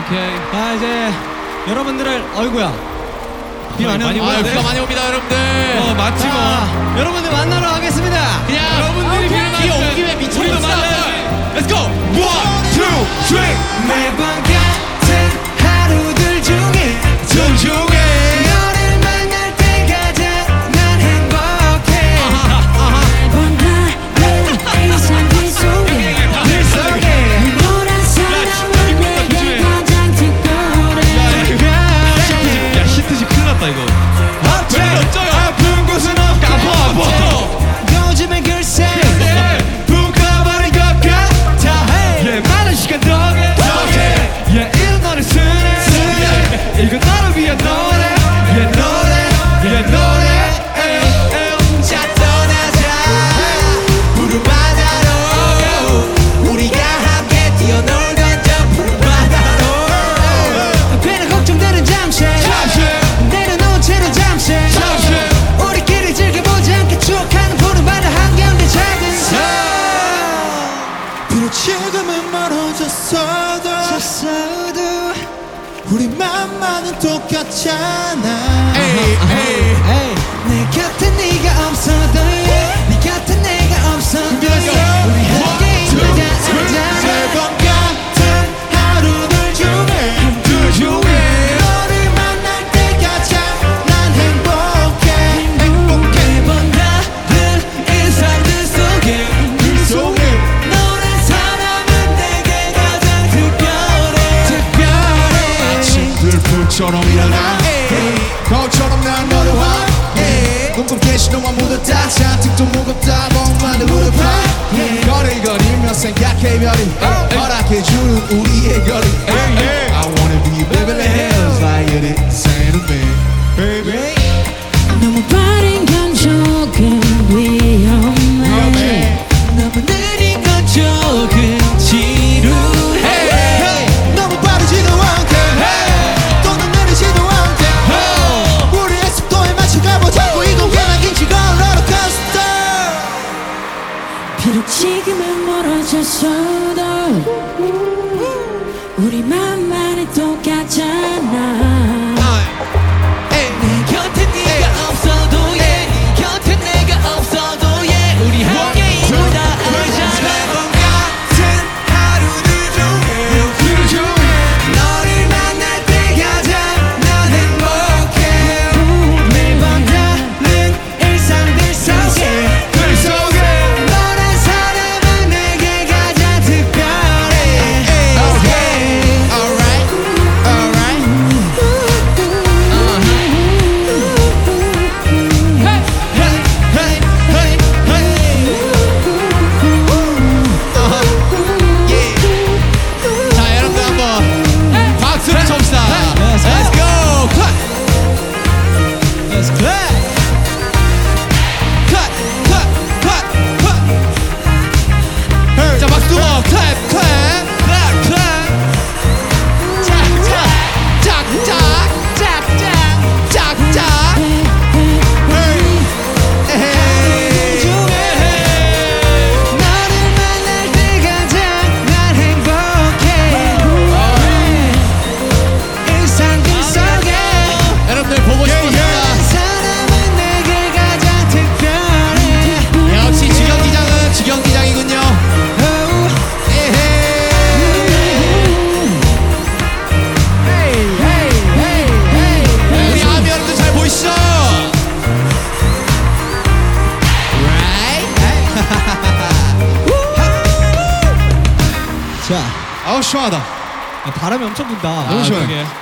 오케이. 자 이제 여러분들을 어이구야 비 많이 많이 옵니다. 비가 많이 옵니다, 여러분들. 맞지 뭐. 여러분들 만나러 가겠습니다. 그냥 여러분들이 비 온 김에 우리도 만나야지. Let's go. 1, 2, 3. 매번 같은 하루들 중에 존중해. 너를 만날 때 가장 난 행복해. 매번 다른 일상들 속에 늘 속에 너란 사람은 내게 가장 특별해. 야, 히트지 큰일 났다, 이거. 어째 아픈 곳은 없고 요즘엔 글쎄 붕가버린 것 같아. 많은 시간 덕에 이 노래 쓰네. 이건 나를 위한 노래. 노래 자 떠나자 푸른 바다로 우리가 함께 뛰어놀던 저 푸른 바다로 괜한 걱정들은 잠시 내려놓은 채로 잠시 우리끼리 즐겨보지 않게 추억하는 푸른 바다 한가운데 작은 섬. 비록 지금은 멀어졌어도 우리 맘만은 똑같잖아. 내 곁에 네가 없어도 네 곁에 내가 없어도 우리 함께 있는 매번 같은 하루들 중에 너를 만날 때 가장 난 행복해. 매번 다른 일상들 속에 너란 사람은 내게 가장 특별해. 들불처럼 일어나 거울처럼 난 너를 확해. 꼼꼼히 신호만 묻었다 잔뜩 무겁다 멍만을 무릎 거리거리며 생각해 별이 허락해주는 우리의 거리. I wanna be Beverly Hills like it is Saint baby. 너무 빠른 건 조금 위험해. 너무 느린 건 조금 지루해. 너무 빠르지도 않게 또는 느리지도 않게 우리의 속도에 맞춰 가보자고. 이 공간은 긴지 롤러코스터. 비록 지금은 멀어졌어도 우리 맘만은 똑같잖아. 내 곁에 네가 없어도 네 곁에 내가 없어도 우리 함께 있다 알잖아. 매번 같은 하루들 중에 너를 만날 때 가장 난 행복해. 매번 다른 일상들 속에 너란 사람은 내게 가장 특별해. Alright, alright. 자, 여러분들 한번 박수를 칩시다. Let's go. Cut. Let's clap. Cut. Cut. Cut. Cut. 자, 박수 두 번. Clap. Clap. Clap. Clap. 짝짝. 짝짝. 짝짝. 짝짝. 에헤이. 너를 만날 때 가장 난 행복해. 일상들 속에 여러분들 보고 싶었습니다. 사람은 내게 가장 특별해. 역시 지경 기장은 지경 기장이군요. 우리 아미 여러분들 잘 보이시죠? 자, 아우 시원하다. 바람이 엄청 분다. 너무 시원해. 그러게.